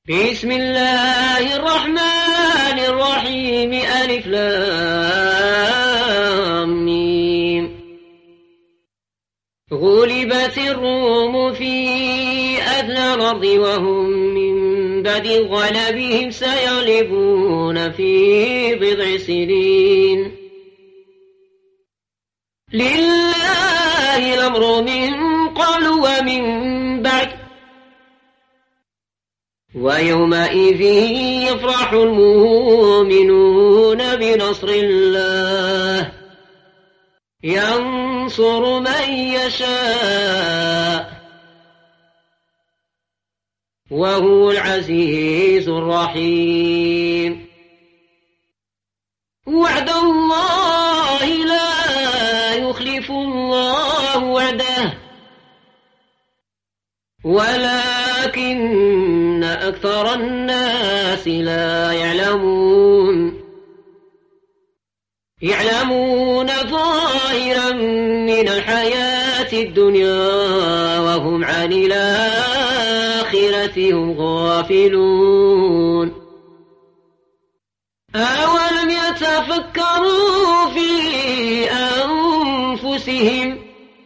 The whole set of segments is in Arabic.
بسم الله الرحمن الرحيم ألف لام ميم. غلبت الروم في أدنى الأرض وهم من بعد غلبهم سيغلبون في بضع سنين. لله الأمر من قبل ومن بعد ويومئذ يفرح المؤمنون بنصر الله ينصر من يشاء وهو العزيز الرحيم. وعد الله لا يخلف الله وعده ولكن أكثر الناس لا يعلمون ظاهرا من الحياة الدنيا وهم عن الآخرة هم غافلون. أولم يتفكروا في أنفسهم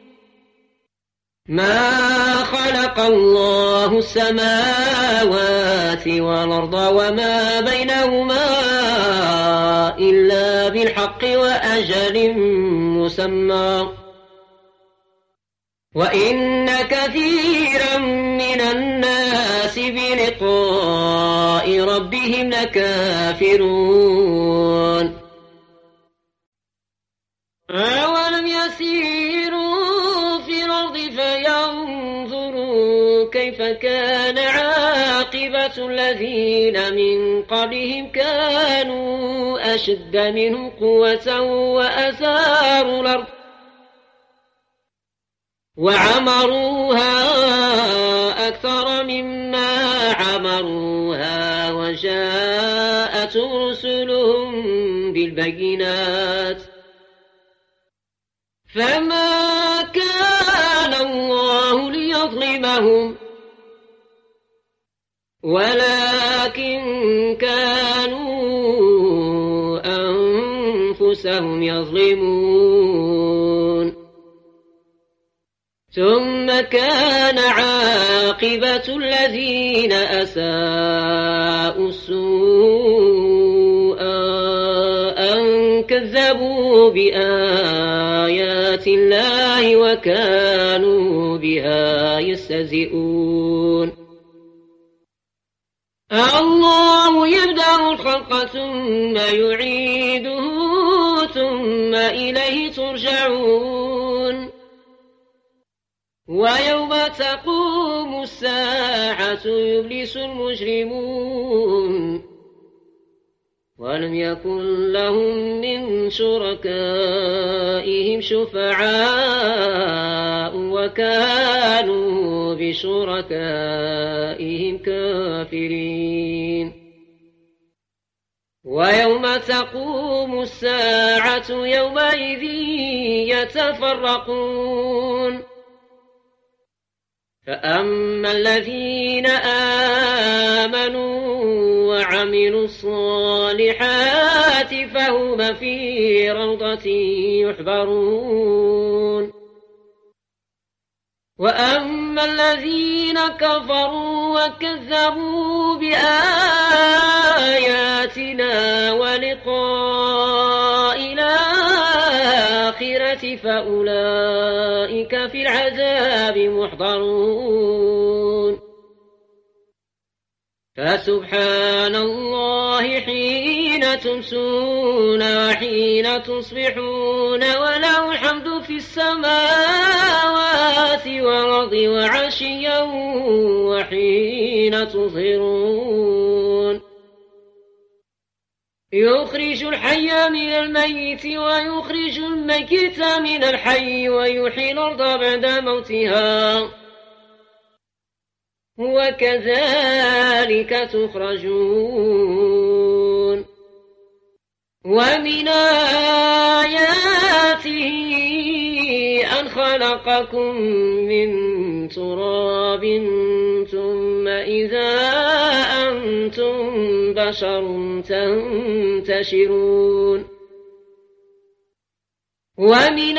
ما خلق الله السماوات والأرض وما بينهما إلا بالحق وأجل مسمى وإن كثيرا من الناس بلقاء ربهم لكافرون. أولم يسيروا في الأرض فينظروا كيف كان عاقبة الذين من قبلهم كانوا أشد منهم قوة وأثاروا الأرض وعمروها أكثر مما عمروها وجاءتهم رسلهم بالبينات فما كان الله ليظلمهم ولكن كانوا أنفسهم يظلمون. ثم كان عاقبة الذين أساءوا السوء أن كذبوا بآيات الله وكانوا بها يستهزئون. الله يبدأ الخلق ثم يعيده ثم إليه ترجعون. ويوم تقوم الساعة يبلس المجرمون ولم يكن لهم من شركائهم شفعاء وكانوا بشركائهم كافرين. ويوم تقوم الساعة يومئذ يتفرقون فأما الذين آمنوا وعملوا الصالحات فهم في روضة يحبرون. وأما الذين كفروا وكذبوا بآياتنا ولقاء الآخرة فأولئك في العذاب محضرون. فسبحان الله حين تمسون وحين تصبحون وله الحمد في السماوات والأرض وعشيا وحين تظهرون. يخرج الحي من الميت ويخرج الميت من الحي ويحيي الأرض بعد موتها وكذلك تخرجون. ومن آياته أن خلقكم من تراب ثم إذا أنتم بشر تنتشرون ومن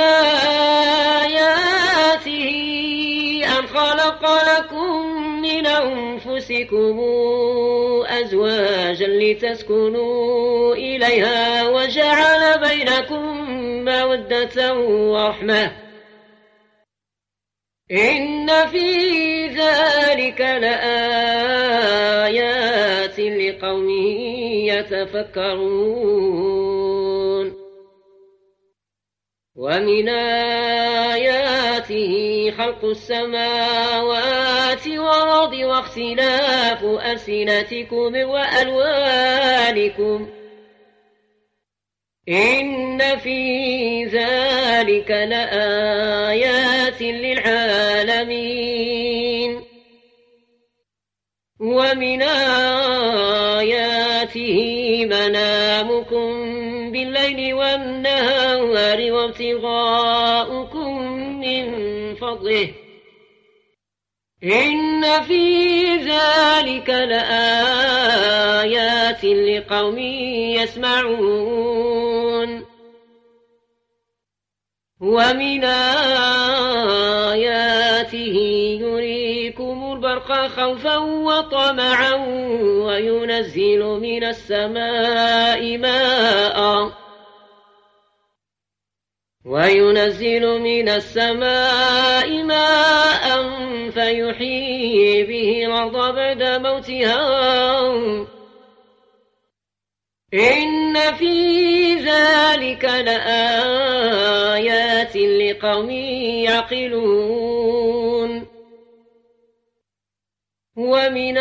آياته أن خلق لكم من أنفسكم أزواجا لتسكنوا إليها وجعل بينكم مودة ورحمة إن في ذلك لآيات لقوم يتفكرون ومن آياته خلق السماوات والأرض واختلاف ألسنتكم وألوانكم إن في ذلك لآيات للعالمين ومن آياته منامكم بالليل والنهار وابتغاؤكم من فضله إن في ذلك لآيات لقوم يسمعون ومن آياته يريكم البرق خوفا وطمعا وينزل من السماء ماء فيحيي به الأرض بعد موتها إن في ذلك لآيات لقوم يعقلون ومن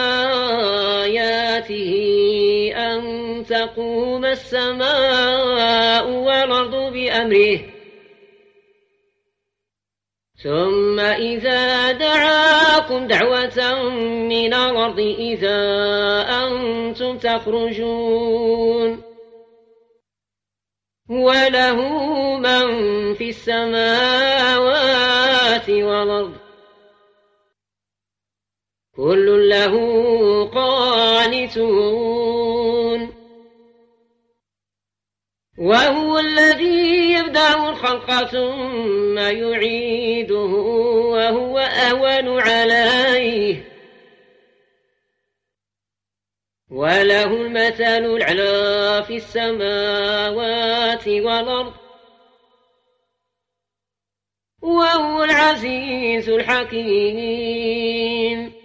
آياته أن تقوم السماء والأرض بأمره ثم إذا دعاكم دعوة من الأرض إذا أنتم تخرجون وله من في السماوات والأرض كل له قانتون وهو الذي يبدأ الخلق ثم يعيده وهو أهون عليه وله المثل الأعلى في السماوات والأرض وهو العزيز الحكيم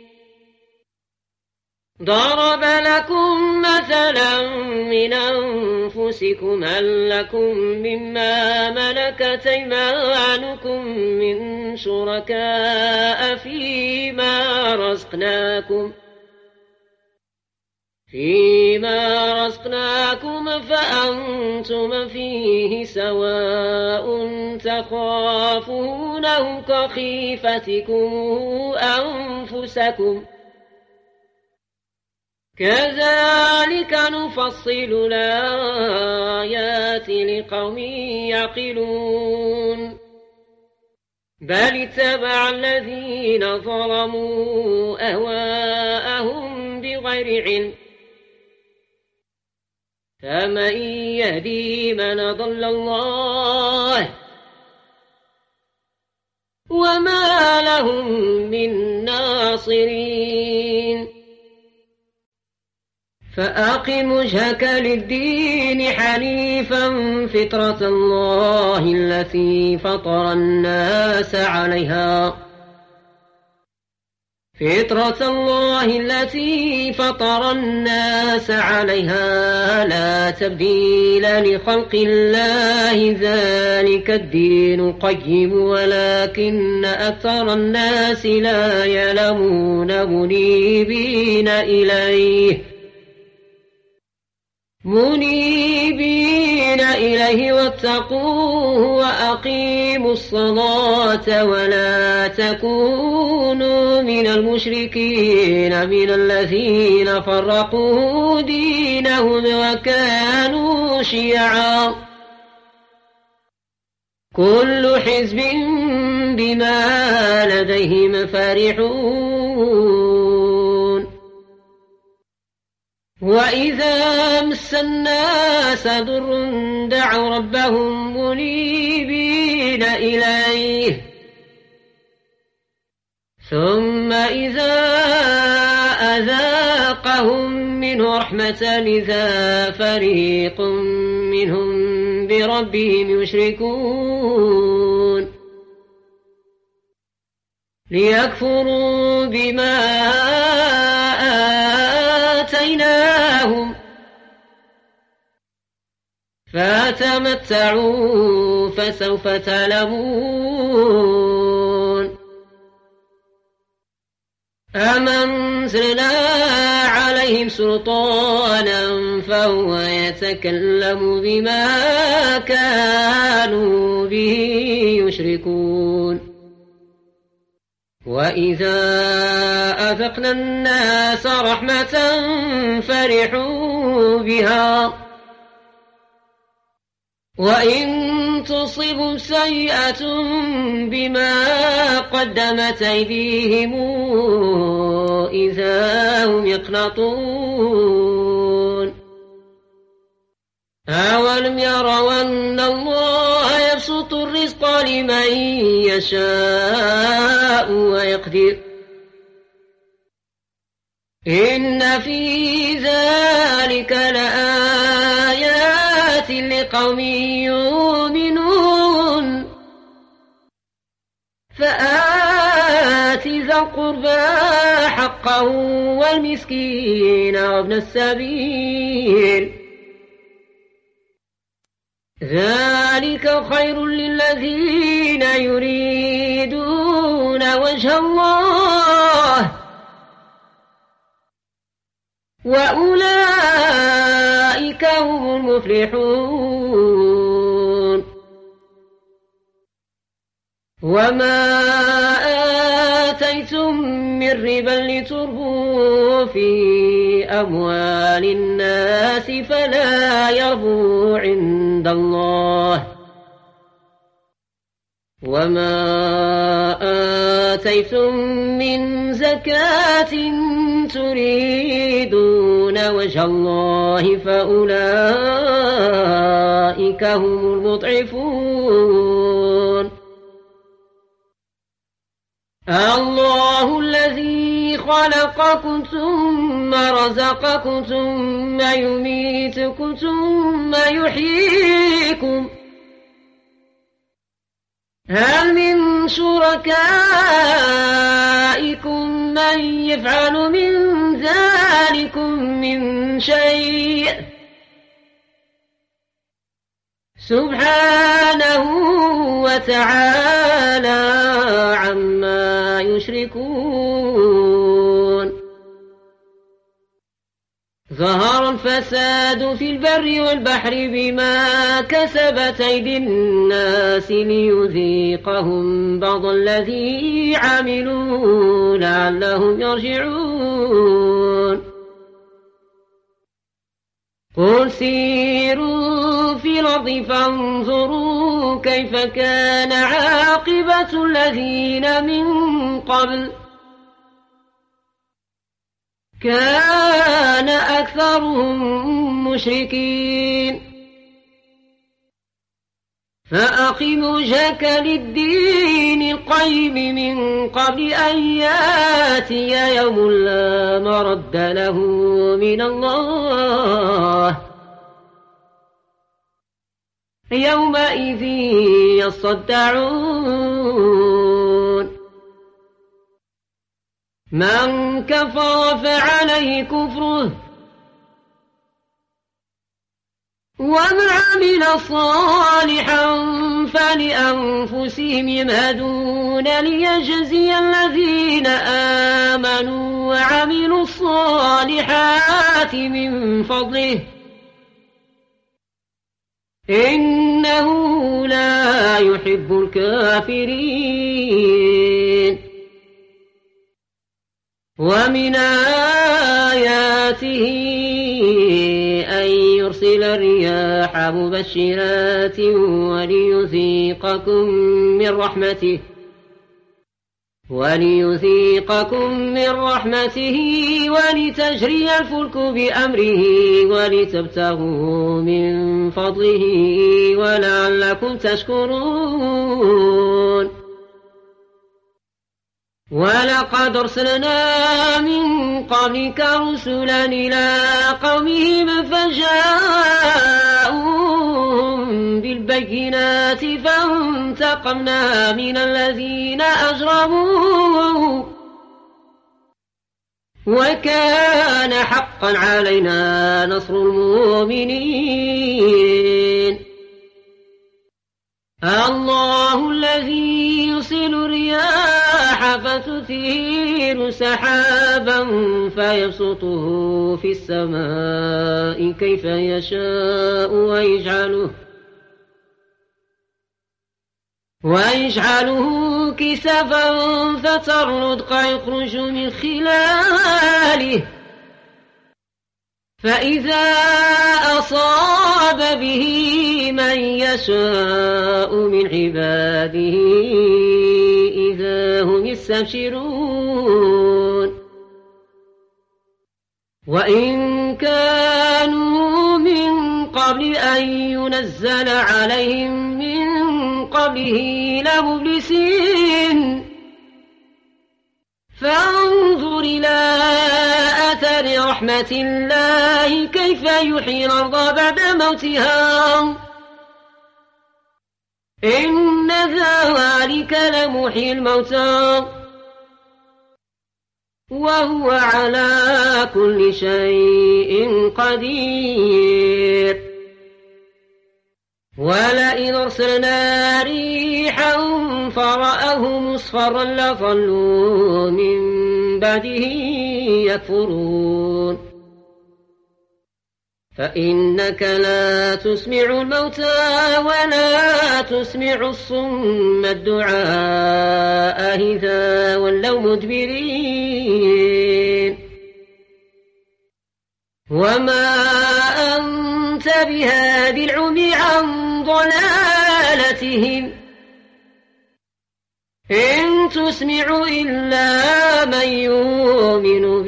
ضرب لكم مثلا من أنفسكم هل لكم مما ملكت أيمانكم من شركاء فيما رزقناكم فأنتم فيه سواء تخافونهم كخيفتكم أنفسكم كذلك نفصل الآيات لقوم يعقلون بل اتبع الذين ظلموا أهواءهم بغير علم فمن يهدي من ضل الله وما لهم من ناصرين فأقم وجهك للدين حنيفا فطرة الله التي فطر الناس عليها لا تبديل لخلق الله ذلك الدين قيم ولكن أكثر الناس لا يعلمون منيبين إليه واتقوه وأقيموا الصلاة ولا تكونوا من المشركين من الذين فرقوا دينهم وكانوا شيعا كل حزب بما لديهم فرحون وإذا مس الناس ضر دعوا ربهم منيبين إليه ثم إذا أذاقهم منه رحمة إذا فريق منهم بربهم يشركون ليكفروا بما آتيناهم فتمتعوا فسوف تعلمون أمنزلنا عليهم سلطانا فهو يتكلم بما كانوا به يشركون وإذا أذقنا الناس رحمة فرحوا بها وإن تصبهم سيئة بما قدمت أيديهم إذا هم يقنطون أولم يروا أن الله يبسط الرزق لمن يشاء ويقدر إن في ذلك لآيات لقوم يؤمنون فآت ذا القربى حقه والمسكين وابن السبيل ذلك خير للذين يريدون وجه الله وأولئك هم المفلحون وما آتيتم من ربا لتربوا في أموال الناس فلا يربو عند الله وما آتيتم من زكاة تريدون وجه الله فأولئك هم المضعفون الله الذي خلقكم ثم رزقكم ثم يميتكم ثم يحييكم هل من شركائكم من يفعل من ذلكم من شيء سبحانه وتعالى عما يشركون ظهر الفساد في البر والبحر بما كسبت أيدي الناس ليذيقهم بعض الذي عملوا لعلهم يرجعون قل سيروا في الأرض فانظروا كيف كان عاقبة الذين من قبل كان أكثرهم مشركين فأقم وجهك للدين القيم من قبل أن ياتي يوم لا مرد له من الله يومئذ يصدعون من كفر فعليه كفره ومن عمل صالحا فلأنفسهم يمهدون ليجزي الذين آمنوا وعملوا الصالحات من فضله إنه لا يحب الكافرين ومن آياته أن يرسل ويرسل الرياح مبشرات وليذيقكم من رحمته ولتجري الفلك بأمره ولتبتغوا من فضله ولعلكم تشكرون ولقد أرسلنا من قبلك رسلا إلى قومهم فجاءوهم بالبينات فانتقمنا من الذين أجرموا وكان حقا علينا نصر المؤمنين الله الذي يرسل الرياح فتثير سحابا فيبسطه في السماء كيف يشاء ويجعله كسفا فترى الودق يخرج من خلاله فإذا أصاب به من يشاء من عباده إذا هم يستبشرون وإن كانوا من قبل أن ينزل عليهم من قبله لمبلسين فانظر إلى أثر رحمة الله كيف يحيي الأرض بعد موتها إن ذلك لمحيي الموتى وهو على كل شيء قدير ولئن أرسلنا ريحا فرأه مصفرا لظلوا من بعده يكفرون فإنك لا تسمع الموتى ولا تسمع الصم الدعاء إذا ولوا مدبرين وما أنت بهادي العمي عن ضلالتهم إن تسمع إلا من يؤمن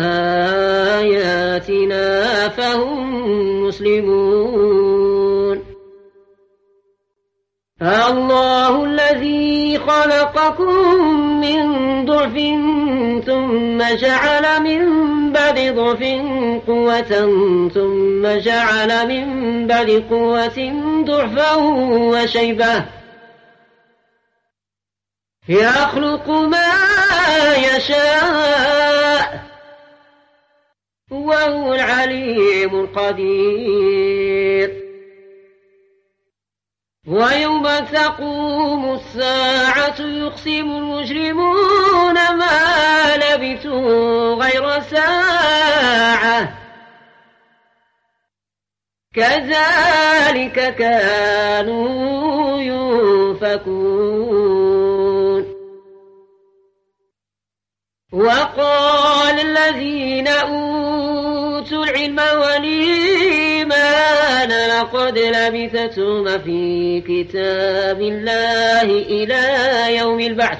بآياتنا فهم مسلمون الله الذي خلقكم من ضعف ثم جعل من بعد ضعف قوة ثم جعل من بعد قوة ضعفا وشيبة يخلق ما يشاء وهو العليم القدير ويوم تقوم الساعة يقسم المجرمون ما لبثوا غير ساعة كذلك كانوا يؤفكون وقال الذين أوتوا العلم والإيمان لقد لبثتم في كتاب الله إلى يوم البعث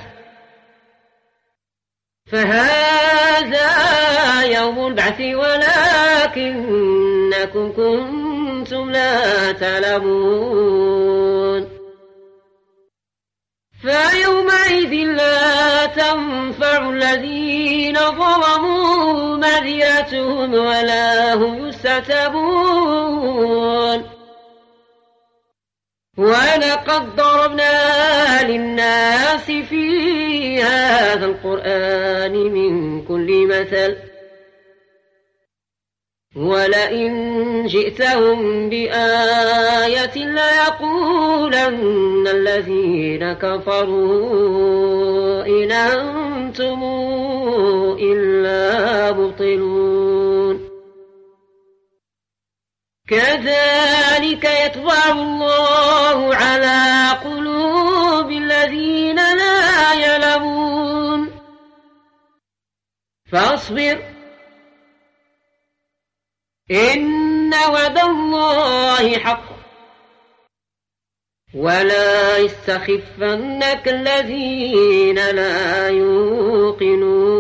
فهذا يوم البعث ولكنكم كنتم لا تعلمون فيومئذ لا تنفع الذين ظلموا معذرتهم ولا هم يستعتبون ولقد ضربنا للناس في هذا القرآن من كل مثل ولئن جئتهم بآية ليقولن الذين كفروا إن أنتم إلا مبطلون كذلك يطبع الله على قلوب الذين لا يعلمون فاصبر إن إن وعد الله حق ولا يستخفنك الذين لا يوقنون